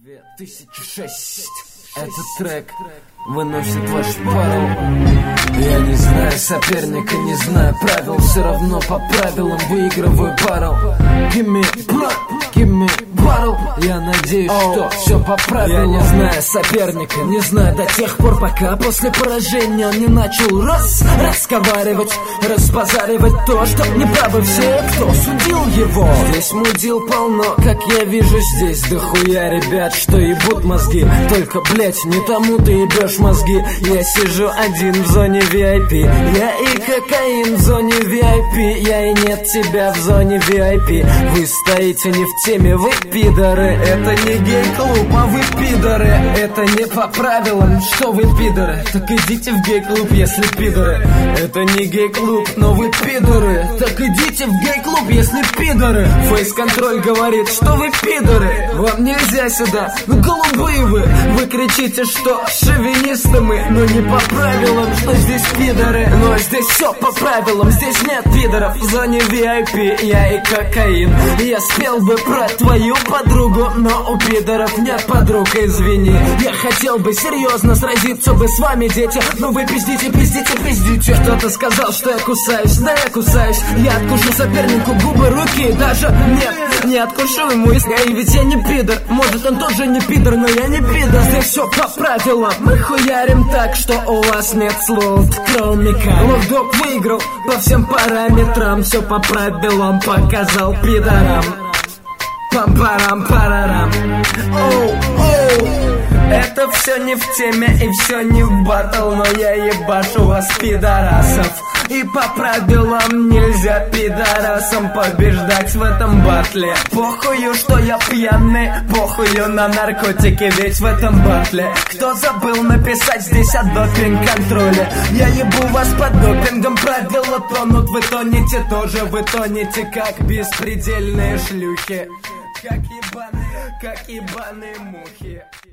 2006. Этот трек выносит ваш пару. Я не знаю соперника, не знаю правил, все равно по правилам выигрываю пару. Give me battle. Я надеюсь, что все по правилам. Я не знаю соперника, не знаю до тех пор, пока после поражения он не начал разговаривать, разбазаривать то, что неправы все, кто судил его. Здесь мудил полно, как я вижу здесь. Дохуя ребят, что ебут мозги. Только, блять, не тому ты ебешь мозги. Я сижу один в зоне VIP. Я и кокаин в зоне VIP. Я и нет тебя в зоне VIP. Вы стоите не в теме, вы пидоры. Это не гей-клуб, а вы пидоры. Это не по правилам, что вы пидоры. Так идите в гей-клуб, если пидоры. Это не гей-клуб, но вы пидоры. Так идите в гей-клуб, если пидоры. Фейс-контроль говорит, что вы пидоры. Вам нельзя сюда, ну голубые вы кричите, что шовинисты мы. Но не по правилам, что здесь пидоры. Но здесь все по правилам, здесь нет пидоров. В зоне VIP я и кокаин. Я спел бы про твою подругу, но у пидоров нет подруг, извини. Я хотел бы серьезно сразиться бы с вами, дети, но вы пиздите. Кто-то сказал, что я кусаюсь, да я кусаюсь. Я откушу сопернику губы, руки, даже нет, не откушу ему, и ведь я не пидор. Может он тоже не пидор, но я не пидор. Здесь все по правилам, мы хуярим так, что у вас нет слов, кроме как Лофдог выиграл по всем параметрам. Все по правилам показал пидорам. Пам-парам-парарам. Оу. Это все не в теме и все не в батл, но я ебашу вас, пидорасов. И по правилам нельзя пидорасам побеждать в этом батле. Похую, что я пьяный, похую на наркотики, ведь в этом батле кто забыл написать здесь о допинг-контроле? Я ебу вас под допингом, правила тонут, вы тонете тоже, вы тонете как беспредельные шлюхи. Как ебаные мухи.